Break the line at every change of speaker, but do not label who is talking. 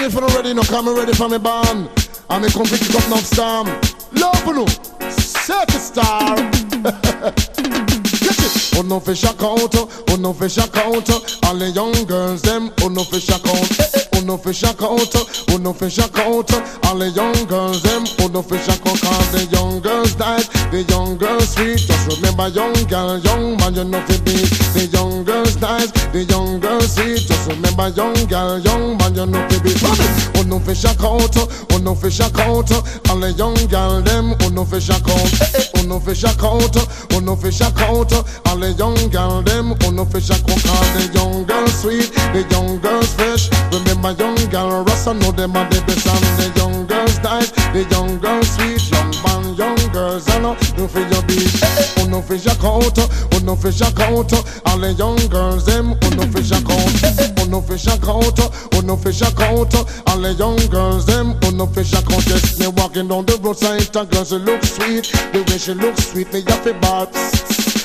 if you not ready, no come ready for me band. And me come pick it up now storm. Love no, set the star. Get it. Oh no fish account, oh no fish account. All the young girls them, oh no fish account. Oh no fish account, oh no fish account. All the young girls them, oh no fish account. Cause the young girls died, the young girls sweet. Just remember young girl, young man, you know fi beat. The young girls died, the young girls sweet. Just remember young girl, young man, you know fi beat. Oh no fish account, oh no fish account. All the young girl them, oh no fish account. Oh no fish account, oh no fish account. All the young girl them, oh no fish account. Cause the young girls sweet, the young girls fresh. Remember young girl Rasta know them are the best. And the young girls died, the young girls sweet. Young man, young girls, I know you feel your beat. Oh no fish account, oh no fish account. All the young girls them, oh no fish account. Oh no fish account, oh no fish account. All the young girls them, oh no fish account. Yes, me walking down the roadside, and girls she look sweet. The way she looks sweet, me have to bark.